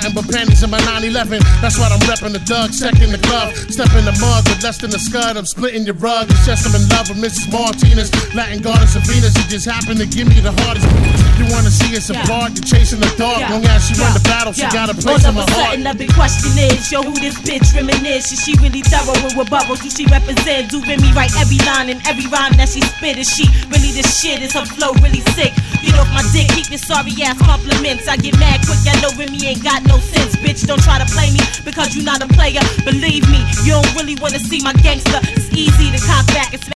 nothing but panties in my 911. That's why I'm repping the Doug, second the glove. Step in the mug with less than a scud. I'm splitting your rug. It's just I'm in love with Mrs. Martinez, Latin goddess of Venus. You just happen to give me the hardest. You wanna see us apart? You're chasing the dark. Long as she run the battle, she got a place in my heart. All of a sudden, the big question is, yo, who this bitch reminisce? Is she really thorough with what bubbles do she represent? Do Remy write every line and every rhyme that she spit? Is she really the shit? Is her flow really sick? Get off my dick, keep your sorry ass compliments. I get mad quick, I know Remy ain't got no sense. Bitch, don't try to play me because you not a player. Believe me, you don't really wanna see my gangster. It's easy to cock back and